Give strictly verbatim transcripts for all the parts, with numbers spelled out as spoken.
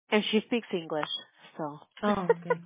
And she speaks English, so. Oh, okay.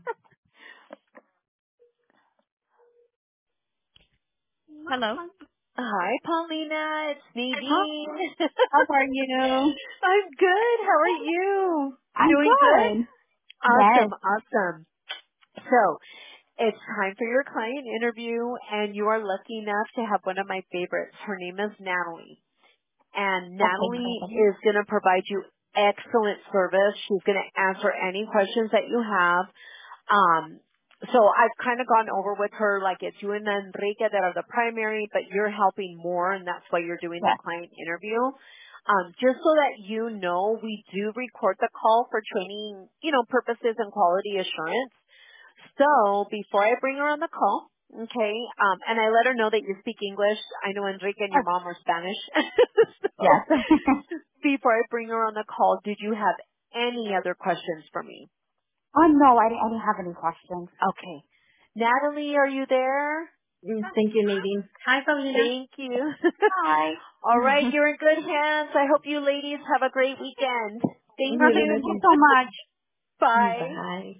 Hello. Hi, Paulina. It's Hi. Nadine. How are you? I'm good. How are you? I'm Doing good? good. Yes. Awesome, awesome. So, it's time for your client interview, and you are lucky enough to have one of my favorites. Her name is Natalie. And Okay, Natalie perfect. is going to provide you excellent service. She's going to answer any questions that you have. Um, so I've kind of gone over with her, like it's you and Enrique that are the primary, but you're helping more, and that's why you're doing the Yes. client interview. Um, just so that you know, we do record the call for training, you know, purposes and quality assurance. So before I bring her on the call, okay, um, and I let her know that you speak English. I know Enrique and your Okay. mom are Spanish. So Yes. before I bring her on the call, did you have any other questions for me? Oh no, I didn't, I didn't have any questions. Okay. Natalie, are you there? Mm, Thank you, Nadine. Hi, Paulina. Thank you. Hi. All right, you're in good hands. I hope you ladies have a great weekend. Thank Okay, thank you you. so much. Bye. Bye.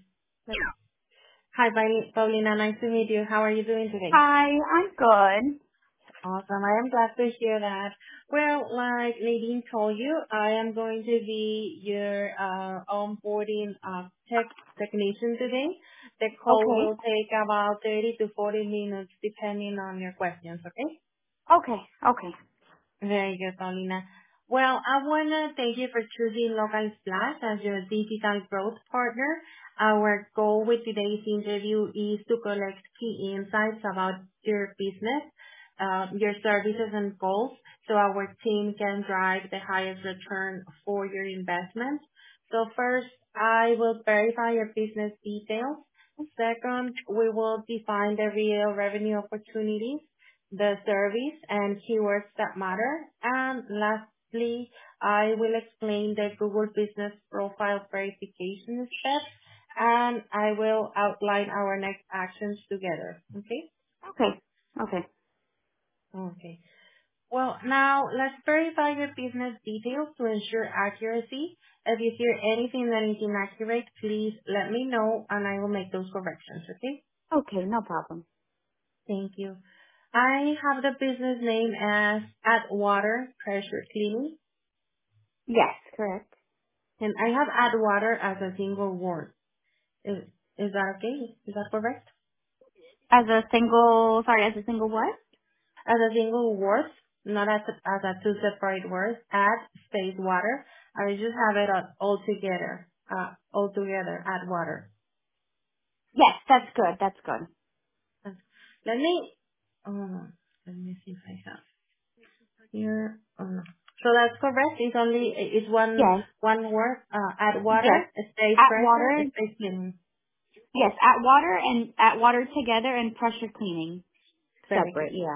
Hi, Pauli- Paulina. Nice to meet you. How are you doing today? Hi, I'm good. Awesome. I am glad to hear that. Well, like Nadine told you, I am going to be your uh, onboarding uh, tech technician today. The call Okay. will take about thirty to forty minutes depending on your questions, okay? Okay. Okay. Very good, Paulina. Well, I want to thank you for choosing Local Splash as your digital growth partner. Our goal with today's interview is to collect key insights about your business, uh, your services and goals, so our team can drive the highest return for your investment. So first, I will verify your business details. Second, we will define the real revenue opportunities, the service and keywords that matter. And lastly, I will explain the Google Business Profile verification steps, and I will outline our next actions together. Okay? Okay. Okay. Okay. Well, now let's verify your business details to ensure accuracy. If you hear anything that is inaccurate, please let me know and I will make those corrections, okay? Okay, no problem. Thank you. I have the business name as Atwater Pressure Cleaning, Yes, correct. and I have Atwater as a single word. Is is that okay? Is that correct? As a single, sorry, as a single what? As a single word, not as a, as a two separate words. Add space water. I just have it all all together. Uh, all together. Atwater. Yes, that's good. That's good. Let me. Oh, let me see if I have here. Oh no. So that's correct. It's only it's one Yes. one word. Uh, add Yes. water, space At pressure, water. space cleaning. Yes, at water and at water together and pressure cleaning Very separate. good. Yeah.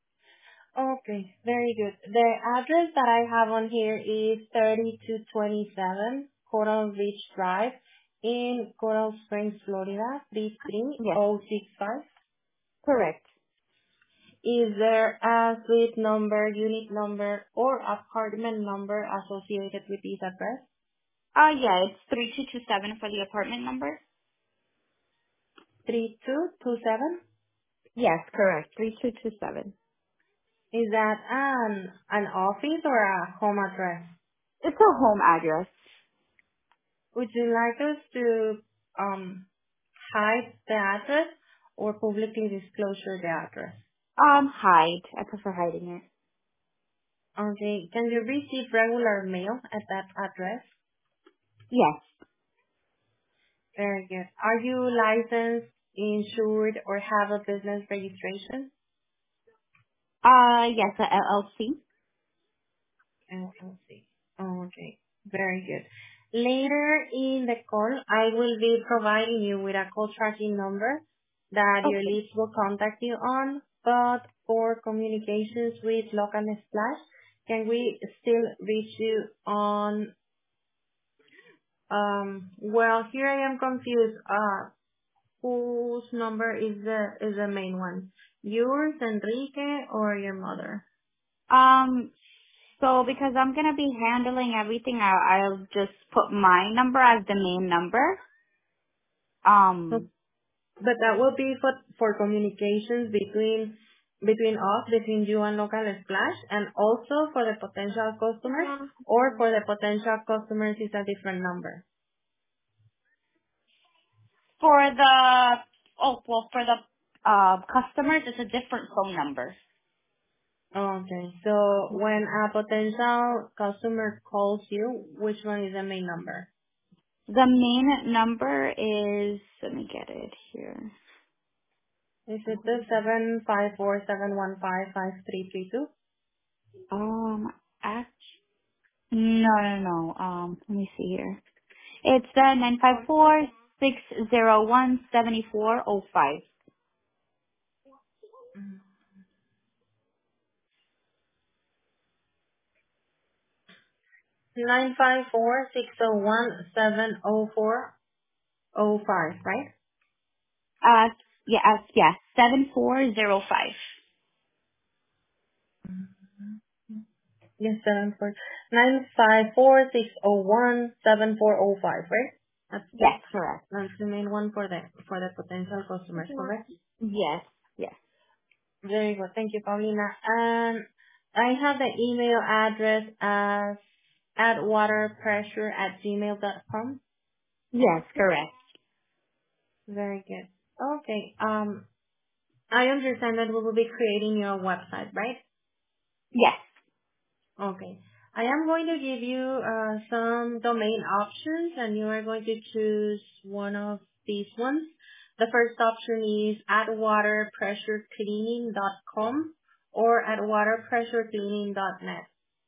Okay, very good. The address that I have on here is thirty-two twenty-seven Coral Beach Drive in Coral Springs, Florida, Yes. three three zero six five. Correct. Is there a suite number, unit number, or apartment number associated with this address? Uh, yeah, it's three two two seven for the apartment number. three two two seven? Yes, correct. Three two two seven. Is that an an office or a home address? It's a home address. Would you like us to um hide the address or publicly disclose the address? Um, hide. I prefer hiding it. Okay. Can you receive regular mail at that address? Yes. Very good. Are you licensed, insured, or have a business registration? Uh, yes, a L L C. L L C. Okay. Very good. Later in the call, I will be providing you with a call tracking number that your Okay. leads will contact you on, but for communications with local splash, can we still reach you on, um, well, here I am confused. Uh, whose number is the, is the main one? Yours, Enrique, or your mother? Um, So because I'm gonna be handling everything, I, I'll just put my number as the main number. So, Um, but that will be for for communications between between us, between you and Local Splash, and also for the potential customers, or for the potential customers is a different number. for the oh well for the uh customers, it's a different phone number. Okay. So when a potential customer calls you, which one is the main number? The main number is let me get it here. Is it the seven five four seven one five five three three two? Um, act no no no. Um, let me see here. It's the nine five four six zero one seventy four oh five. Nine five four six zero one seven zero four zero five, right? Uh, yeah, uh, yeah, seven four zero five. Yes, seven four nine five four six zero one seven four zero five, right? That's Yes, correct. that's the main one for the for the potential customers, correct? Yes, yes, Very good. Thank you, Paulina. And I have the email address as at waterpressure at gmail dot com. yes, correct. Very good. Okay. Um, I understand that we will be creating your website, right? Yes. Okay. I am going to give you uh, some domain options, and you are going to choose one of these ones. The first option is at water pressure cleaning dot com or at water pressure cleaning dot net.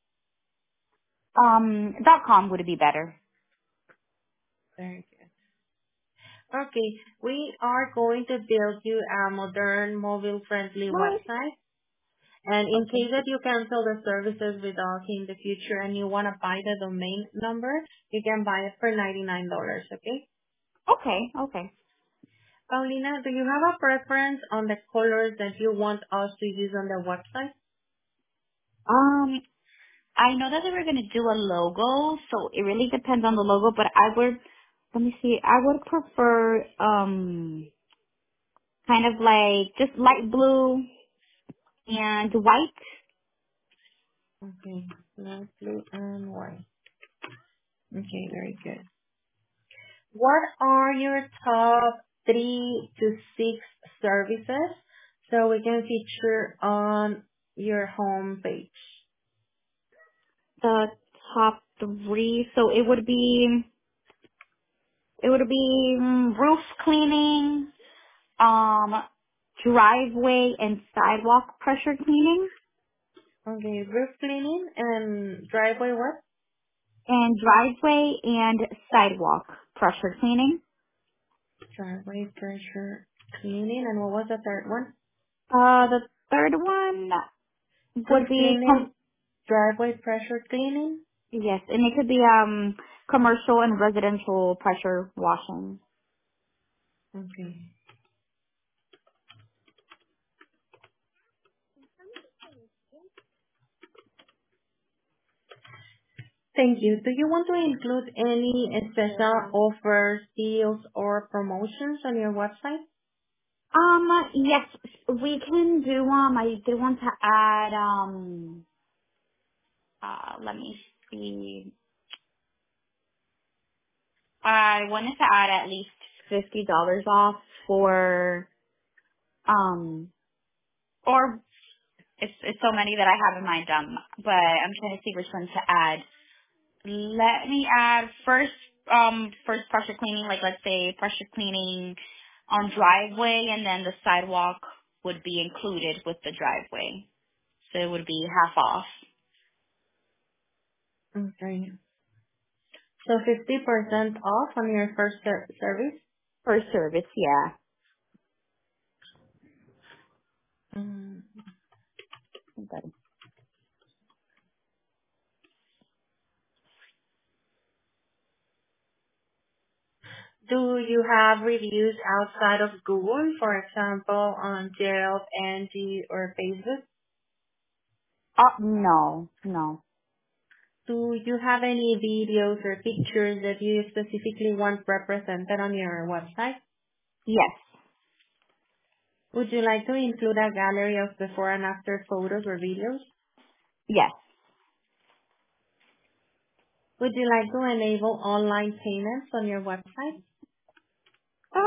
Um, dot com would be better. Very good. Okay. We are going to build you a modern, mobile-friendly What? website. And in Okay. case that you cancel the services with us in the future and you want to buy the domain number, you can buy it for ninety-nine dollars, okay? Okay, okay. Paulina, do you have a preference on the colors that you want us to use on the website? Um, I know that they were gonna do a logo, so it really depends on the logo. But I would, let me see. I would prefer um, kind of like just light blue and white. Okay, black, blue, and white. Okay, very good. What are your top three to six services so we can feature on your home page? The top three, so it would be it would be mm, roof cleaning, um, driveway and sidewalk pressure cleaning, Okay, roof cleaning and driveway what? and driveway and sidewalk pressure cleaning. Driveway pressure cleaning, and what was the third one? Uh, the third one Roof would be cleaning, com- driveway pressure cleaning. yes, and it could be um commercial and residential pressure washing. Okay. Thank you. Do you want to include any special offers, deals, or promotions on your website? Um, yes, we can do um. I do want to add um. Uh, let me see. I wanted to add at least fifty dollars off for um, or it's it's so many that I have in mind. Um, but I'm trying to see which one to add. Let me add first um first pressure cleaning, like let's say pressure cleaning on driveway, and then the sidewalk would be included with the driveway, so it would be half off Okay. So fifty percent off on your first ser- service? per service. Yeah. Mm. Okay. Do you have reviews outside of Google, for example, on Yelp, Angie, or Facebook? Uh, no, no. Do you have any videos or pictures that you specifically want represented on your website? Yes. Would you like to include a gallery of before and after photos or videos? Yes. Would you like to enable online payments on your website? Uh,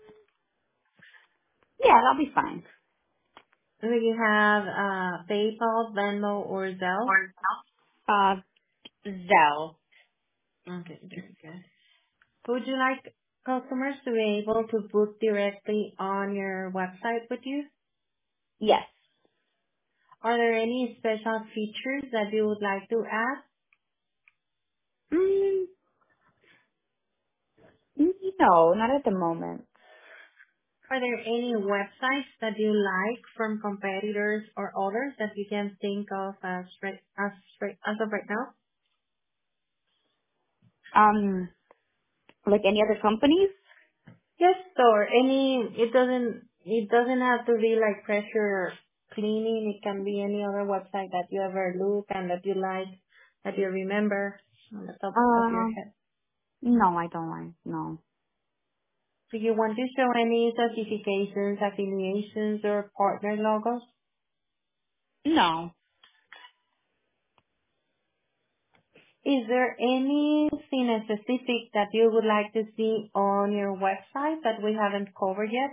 yeah, that'll be fine. Do you have uh, PayPal, Venmo, or Zelle? Or uh, Zelle. Okay, very good. Would you like customers to be able to book directly on your website with you? Yes. Are there any special features that you would like to add? Mm, no, not at the moment. Are there any websites that you like from competitors or others that you can think of as right, as right, as of right now? Um, like any other companies? Yes, or any. It doesn't. It doesn't have to be like pressure cleaning. It can be any other website that you ever look and that you like, that you remember on the top of your Um, head. no, I don't like. No. Do you want to show any certifications, affiliations, or partner logos? No. Is there anything specific that you would like to see on your website that we haven't covered yet?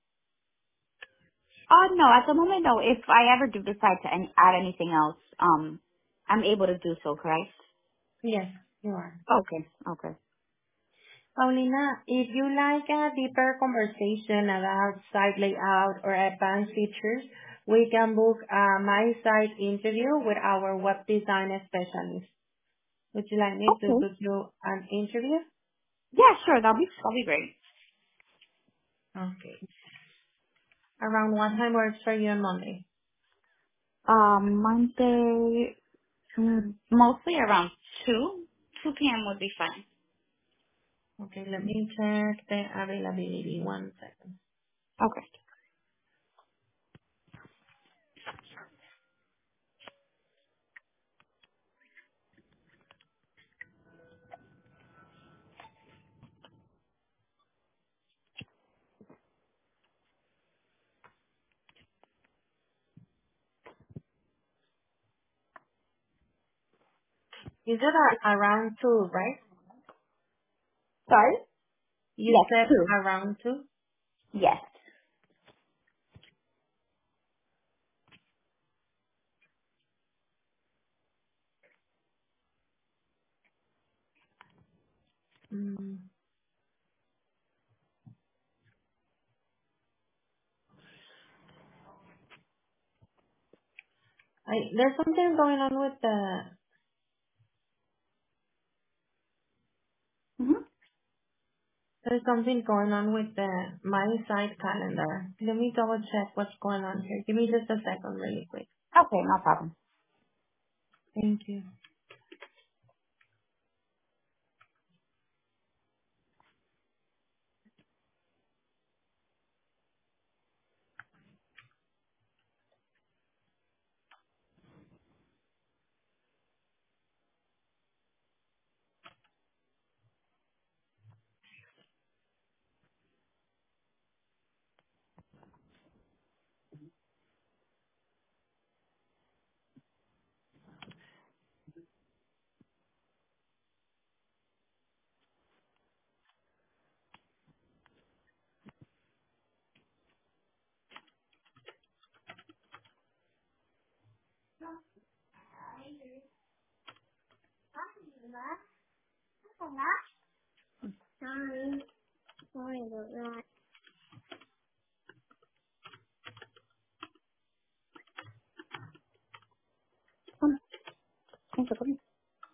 Uh, no, at the moment, no. If I ever do decide to any, add anything else, um, I'm able to do so, correct? Yes, you are. Okay. Okay. Paulina, if you like a deeper conversation about site layout or advanced features, we can book a My Site interview with our web design specialist. Would you like me to Okay. book you an interview? Yeah, sure. That'll be that'll be great. Okay. Around what time works for you on Monday? Um, Monday, mm, mostly around two. Two p m would be fine. Okay, let me check the availability. One second. Okay. You said a- around two, right? Sorry. You Yes, said two. around two? Yes. Mm. I, there's something going on with the Mhm. there's something going on with the my site calendar. Let me double check what's going on here. Give me just a second really quick. Okay, no problem. Thank you. Um, thanks for coming.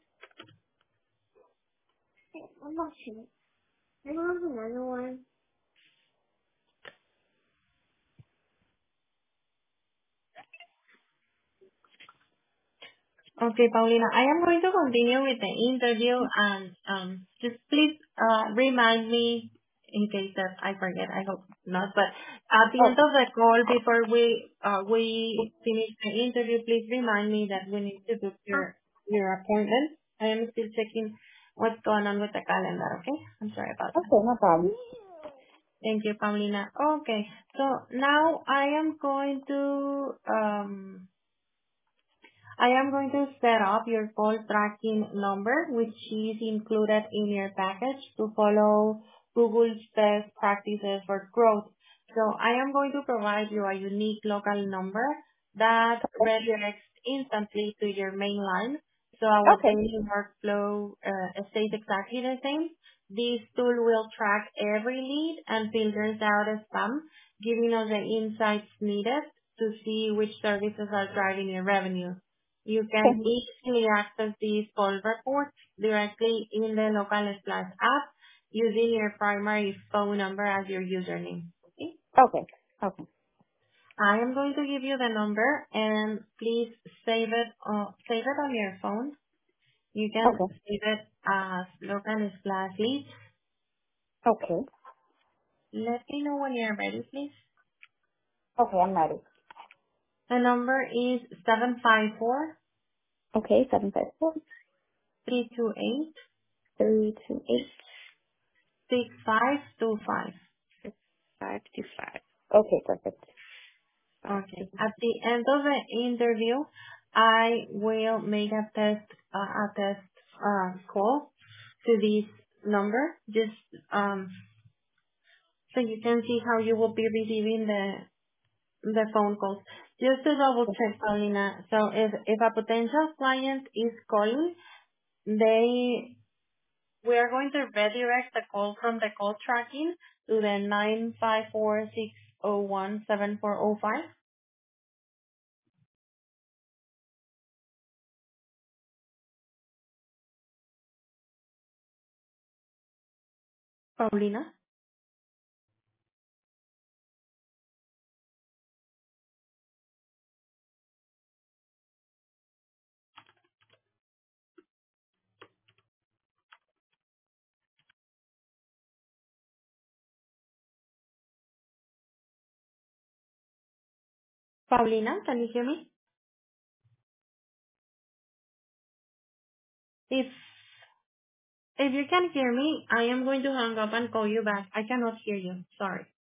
Okay, Paulina, I am going to continue with the interview and um just please uh remind me in case that I forget. I hope not. But at the Oh, end of the call, before we uh we finish the interview, please remind me that we need to book your your appointment. I am still checking what's going on with the calendar, okay? I'm sorry about that. Okay, no problem. Thank you, Paulina. Okay, so now I am going to, um, I am going to set up your call tracking number, which is included in your package to follow Google's best practices for growth. So I am going to provide you a unique local number that redirects instantly to your main line. So our Okay. daily workflow uh, stays exactly the same. This tool will track every lead and filters out spam, giving us the insights needed to see which services are driving your revenue. You can Okay. easily access these call reports directly in the Local Splash app using your primary phone number as your username. Okay? Okay. Okay. I am going to give you the number and please save it, uh, save it on your phone. You can Okay. save it as Local Splash Lead. Okay. Let me know when you're ready, please. Okay, I'm ready. The number is seven five four, Okay, seven five four three two eight, three two eight six five two five. five two five. Okay, perfect. Five two Okay. At the end of the interview, I will make a test, uh, a test uh, call to this number, just um, so you can see how you will be receiving the the phone calls. Just to double check, Paulina. So if if a potential client is calling, they we are going to redirect the call from the call tracking to the nine five four six zero one seven four zero five. Paulina. Paulina, can you hear me? If if you can hear me, I am going to hang up and call you back. I cannot hear you. Sorry.